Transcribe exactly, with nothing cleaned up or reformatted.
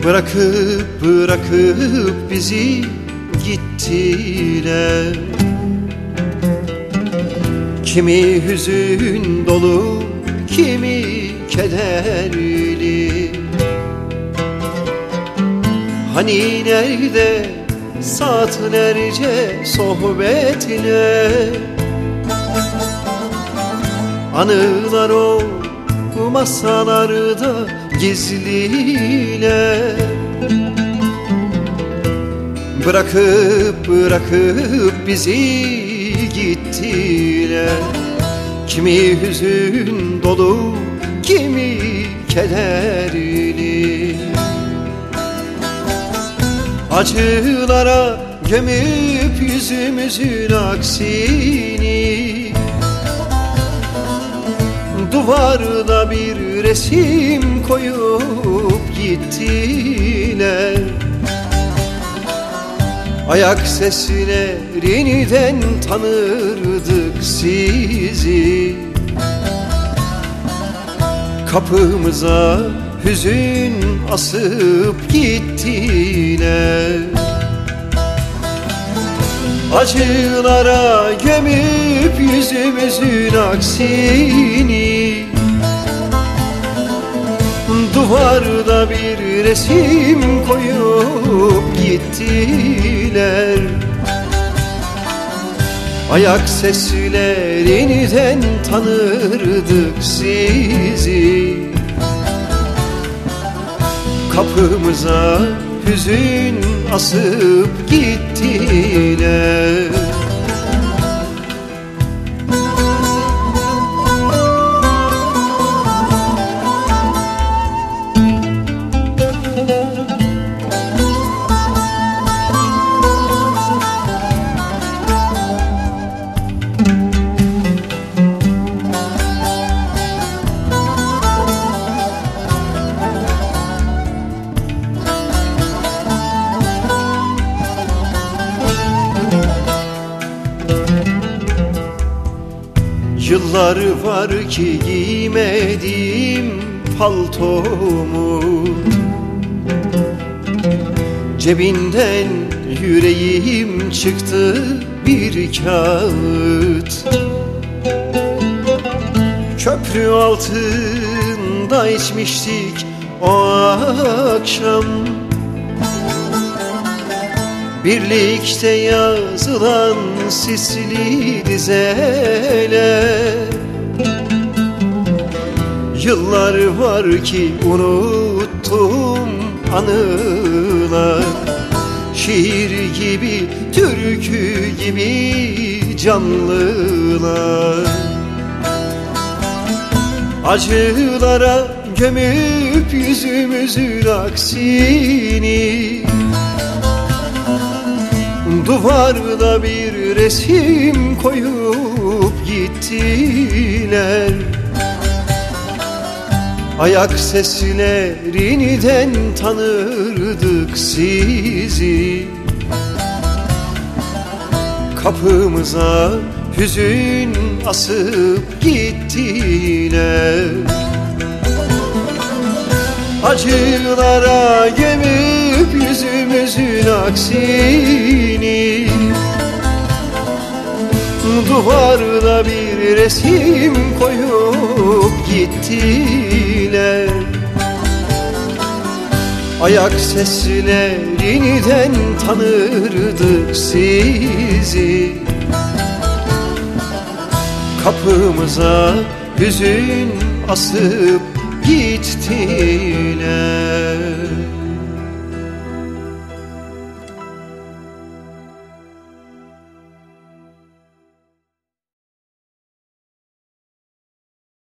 Bırakıp bırakıp bizi gittiler. Kimi hüzün dolu, kimi kederli. Hani nerede saatlerce sohbetler, anılar o masalarda gizliler. Bırakıp bırakıp bizi gittiler. Kimi hüzün dolu, kimi kederli. Acılara gömüp yüzümüzün aksini, duvarda bir resim koyup gittiler. Ayak seslerinden tanırdık sizi. Kapımıza hüzün asıp gittiler. Acılara gömüp yüzümüzün aksini, duvarda bir resim koyup gittiler. Ayak seslerinden tanırdık sizi. Kapımıza hüzün asıp gittiler. Yıllar var ki giymediğim paltomu, cebinden yüreğim çıktı bir kağıt. Köprü altında içmiştik o akşam, birlikte yazılan sisli dizeler. Yıllar var ki unuttum anılar, şiir gibi, türkü gibi canlılar. Acılara gömüp yüzümüzün aksini, duvarda bir resim koyup gittiler. Ayak seslerinden tanırdık sizi. Kapımıza hüzün asıp gittiler. Acılara gömüp yüzümüzün aksini, duvarda bir resim koyup gittiler. Ayak seslerinden tanırdık sizi. Kapımıza hüzün asıp gittiler.